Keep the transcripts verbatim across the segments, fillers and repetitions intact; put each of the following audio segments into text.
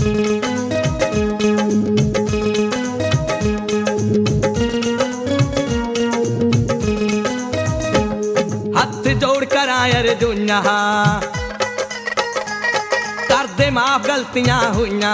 हथ जोड़ कर अर्जुना कर दे माफ गलतियां हुईयां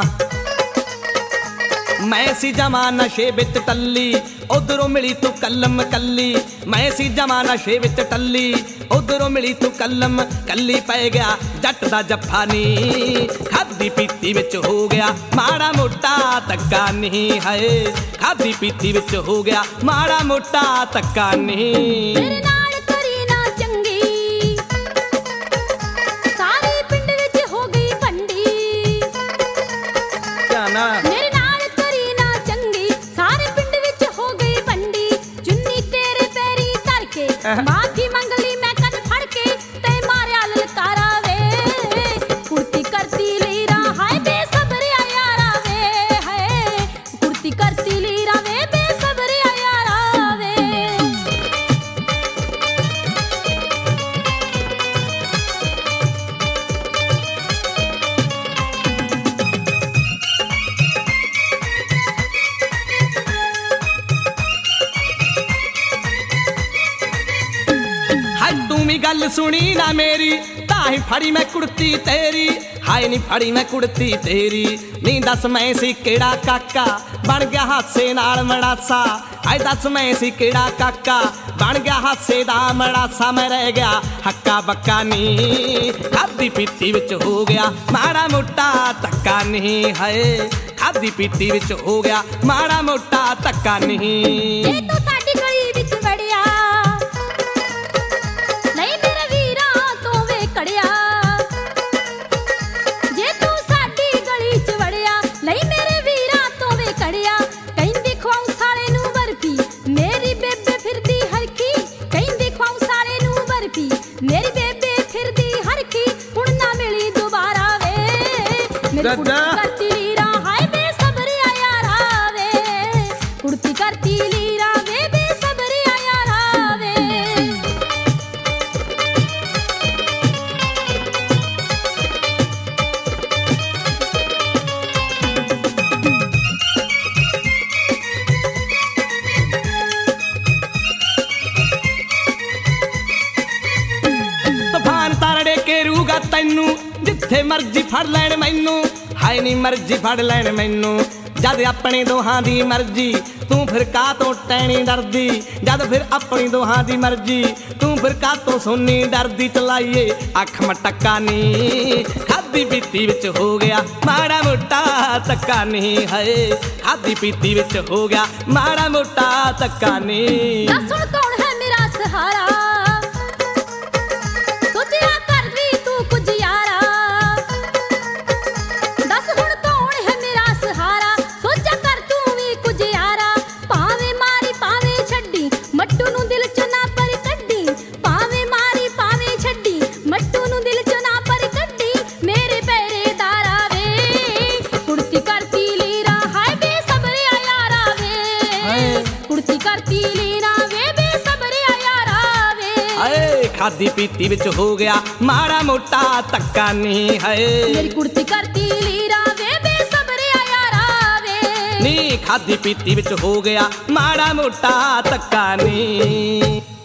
मैं सी जमा नशे विच टल्ली उधरों मिली तू कलम कली मैं सी जमा नशे विच टल्ली उधरों मिली तू कलम कली पै गया जट दा जफ्फा नी खादी पीती विच हो गया माड़ा मोटा धक्का नहीं है खादी पीती विच हो गया माड़ा मोटा धक्का नहीं मेरे नाल करी ना चंगी सारे पिंड विच हो गई बंडी चुन्नी तेरे पैरी धर के माफी मंग ली मैं कद फड़ के ते मारिया ललकारा वे कुर्ती करती लीरा हाय बेसबरिया यारा वे हाय कुर्ती करती लीरा वे बेसबरिया यारा वे गल सुनी ना मेरी ताही फड़ी मैं कुड़ती तेरी हाय नी फड़ी मैं कुड़ती तेरी नी दस मैं सी केड़ा काका बन गया हासे नाल मड़ासा हाय दस मैं सी केड़ा काका बन गया हासे दा मड़ासा मैं रह गया हक्का बक्का नी खादी पीती विच हो गया माड़ा मोटा धक्का नहीं है खादी पीती विच हो गया माड़ा मोटा धक्का नहीं तू साडी गली विच वड़िया मेरी बेबे फिर दी हरखी हुण ना मिली दोबारा वे मेरी कुर्ती करती लीरा हाय बेसबरिया यारा वे कुर्ती करती लीरा वे बेसबरिया यारा वे तैनू जिथे मर्जी फड़ लैण मैनू हाय नी मर्जी फड़ लैण मैनू जद अपने दोहां दी मर्जी तू फिर का तो टैनी डरदी जद फिर अपनी दोहां दी मर्जी तू फिर का तो सोनी डरदी चलाइए अख मटका नी खादी पीती विच हो गया माड़ा मोटा धक्का नहीं है खादी पीती विच हो गया माड़ा मोटा धक्का नहीं सुन कौन है मेरा सहारा खादी पीती विच हो गया माड़ा मोटा धक्का नहीं है मेरी कुर्ती करती लीरा वे बेसबरिया यारा वे नी खादी पीती विच हो गया माड़ा मोटा धक्का नहीं।